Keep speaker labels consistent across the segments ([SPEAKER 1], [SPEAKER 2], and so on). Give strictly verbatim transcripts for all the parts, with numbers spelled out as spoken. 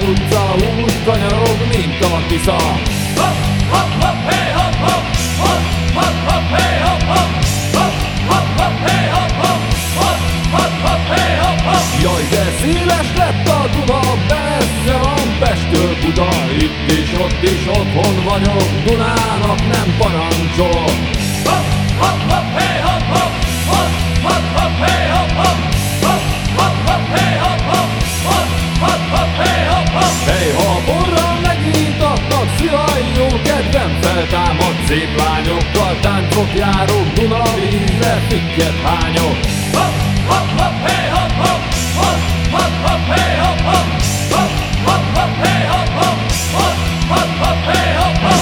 [SPEAKER 1] utca úgy kanyarog, mint a Tisza.
[SPEAKER 2] Hopp, hopp, hopp, hey, hopp, hopp, hopp, hopp, hopp, hey, hopp, hopp, hopp, hopp, hopp, hey, hopp, hopp, hopp, hopp, hopp, hey, hopp, hopp.
[SPEAKER 1] Jaj, de széles lett a Duna, messze van Pesttől Buda, itt is, ott is otthon vagyok, Dunának nem parancsolok.
[SPEAKER 2] Hopp, hopp, hopp, hey, hopp, hopp, hopp, hopp, hopp, hey, hopp, hopp, hopp, hopp, hopp, hey, hopp, hopp, hopp, hopp, hopp, hey, hopp, hopp.
[SPEAKER 1] Hely, ha borral megítatnak, szívaj, jó kedvem feltámad, szép lányokkal táncot járok, Duna vízre fittyet hányok.
[SPEAKER 2] Hopp, hopp, hopp, hey, hopp, hopp, hopp, hopp, hopp, hey, hopp, hopp, hopp, hopp, hopp, hey, hopp, hopp, hopp, hopp, hopp, hey, hopp, hopp.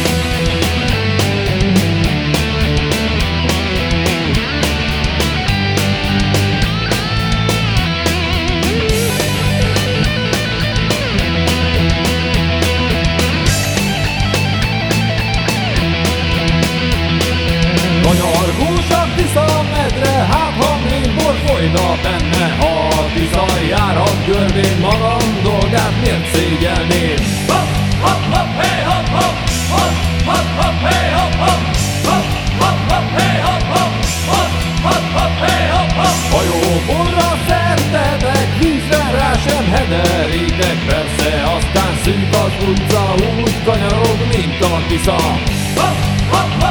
[SPEAKER 1] Kanyargósabb Tisza medre, hát ha még bor folyna benne, ha a Tisza járhat görvén, magam dolgát miért szégyelném?
[SPEAKER 2] Hopp, hopp, hopp, hey, hopp, hopp, hopp, hopp, hopp, hey, hopp, hopp, hopp, hopp, hopp, hey, hopp, hopp, hopp, hopp, hopp, hey, hopp, hopp.
[SPEAKER 1] Ha jó borra szertetek, vízre rá sem hederítek, persze aztán szűk az utca, úgy kanyarog, mint a Tisza.
[SPEAKER 2] Hopp, hopp,